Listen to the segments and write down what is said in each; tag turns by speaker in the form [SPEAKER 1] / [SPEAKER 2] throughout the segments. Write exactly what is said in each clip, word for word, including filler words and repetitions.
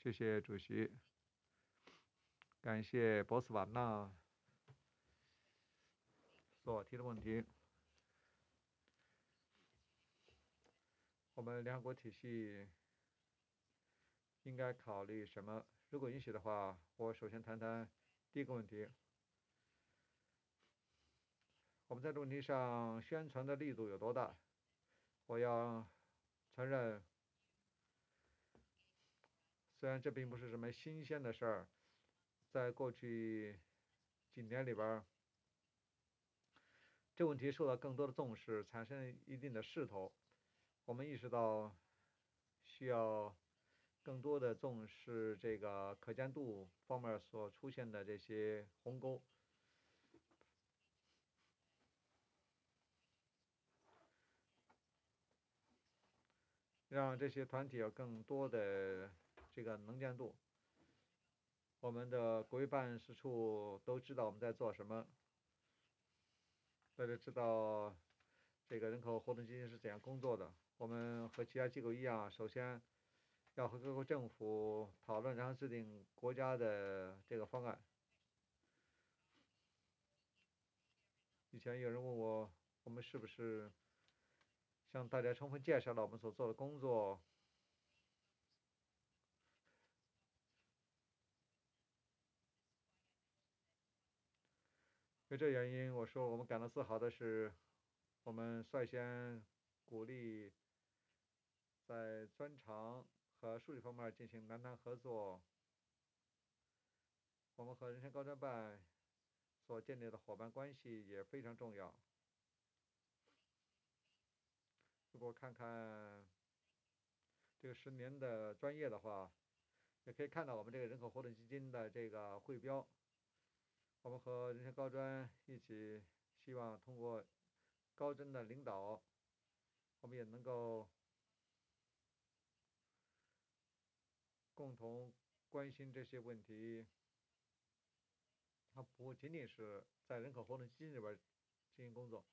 [SPEAKER 1] 谢谢主席，感谢博斯瓦纳所提的问题。我们联合国体系应该考虑什么？如果允许的话，我首先谈谈第一个问题。我们在这个问题上宣传的力度有多大？我要承认，虽然这并不是什么新鲜的事儿，在过去几年里边，这问题受到更多的重视，产生一定的势头。我们意识到需要更多的重视这个可见度方面所出现的这些鸿沟，让这些团体有更多的这个能见度。我们的国际办事处都知道我们在做什么，大家知道这个人口活动基金是怎样工作的。我们和其他机构一样，首先要和各国政府讨论，然后制定国家的这个方案。以前有人问我，我们是不是向大家充分介绍了我们所做的工作？因为这原因，我说我们感到自豪的是，我们率先鼓励在专长和数据方面进行南南合作。我们和人权高专办所建立的伙伴关系也非常重要。如果看看这个十年的专业的话，也可以看到我们这个人口活动基金的这个汇标。我们和人权高专一起，希望通过高专的领导，我们也能够共同关心这些问题。它不仅仅是在人口活动基金里边进行工作。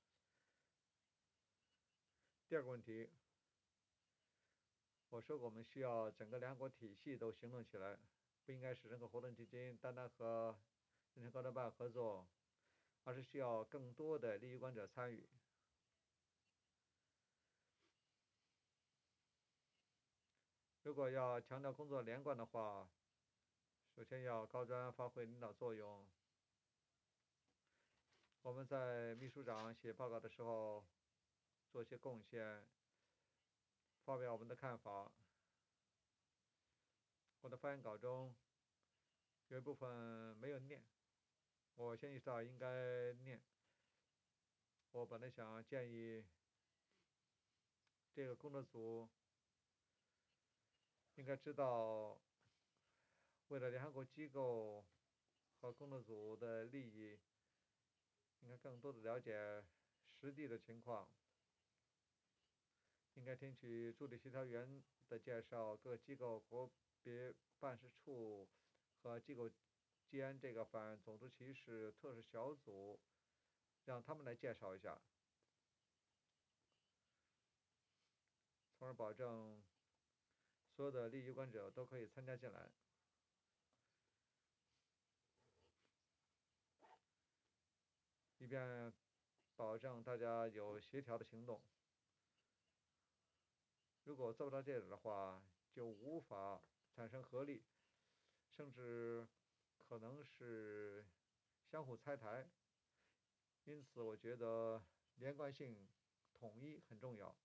[SPEAKER 1] 第二个问题，我说过我们需要整个联合国体系都行动起来，不应该是人口活动基金单单和人权高专办合作，而是需要更多的利益关者参与。如果要强调工作连贯的话，首先要高专发挥领导作用。我们在秘书长写报告的时候做些贡献，发表我们的看法。我的发言稿中有一部分没有念，我先意识到应该念。我本来想建议这个工作组应该知道，为了联合国机构和工作组的利益，应该更多的了解实地的情况，应该听取助理协调员的介绍，各机构国别办事处和机构间这个反种族歧视特殊小组，让他们来介绍一下，从而保证所有的利益有关者都可以参加进来，以便保证大家有协调的行动。如果做不到这样的话，就无法产生合力，甚至可能是相互拆台。因此，我觉得连贯性、统一很重要。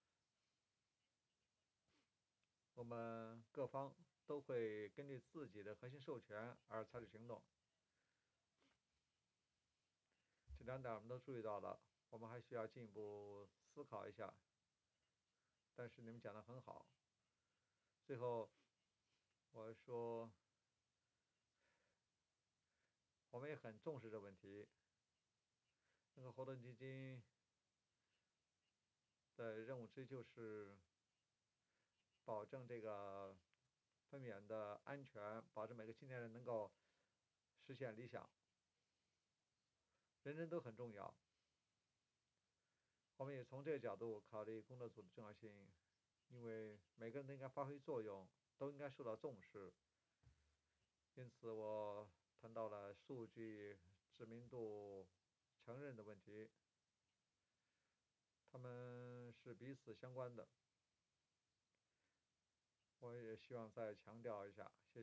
[SPEAKER 1] 我们各方都会根据自己的核心授权而采取行动。这两点我们都注意到了，我们还需要进一步思考一下。但是你们讲的很好。最后，我说，我们也很重视这问题。那个活动基金的任务之一就是保证这个分娩的安全，保证每个青年人能够实现理想。人人都很重要。我们也从这个角度考虑工作组的重要性，因为每个人都应该发挥作用， 都应该受到重视。因此，我谈到了数据、知名度、承认的问题，它们是彼此相关的。我也希望再强调一下，谢谢。